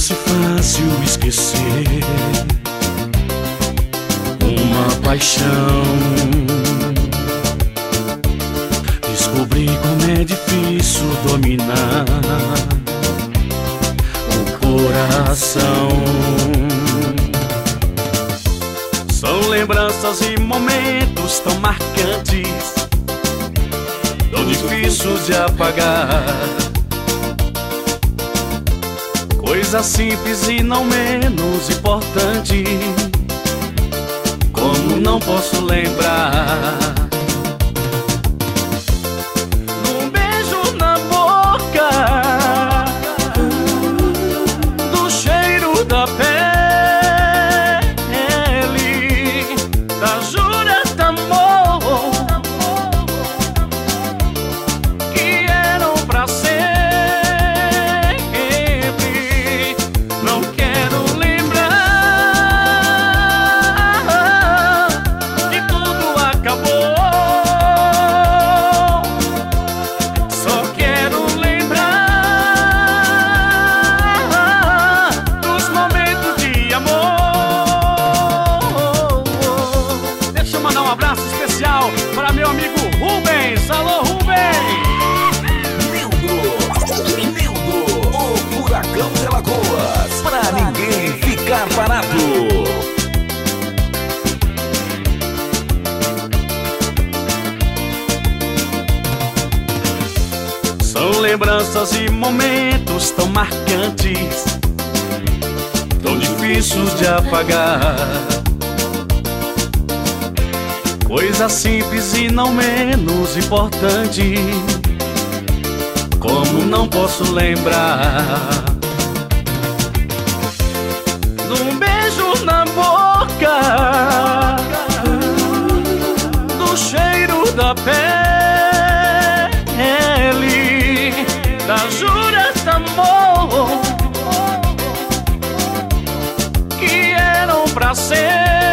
fosse fácil esquecer uma paixão, descobri como é difícil dominar o coração. São lembranças e momentos tão marcantes, tão difíceis de apagar. Coisa simples e não menos importante, como não posso lembrar. Num beijo na boca, do cheiro da pele, das juras de amor que eram pra sempre. Não quero lembrar que tudo acabou. Só quero lembrar dos momentos de amor. Deixa eu mandar um abraço especial para meu amigo Rubens. Alô, Rubens! Nildo, o furacão de Alagoas, pra ninguém ficar parado. São lembranças e momentos tão marcantes, tão difíceis de apagar. Coisa simples e não menos importante, como não posso lembrar. Num beijo na boca, do cheiro da pele, das juras de amor que eram pra sempre.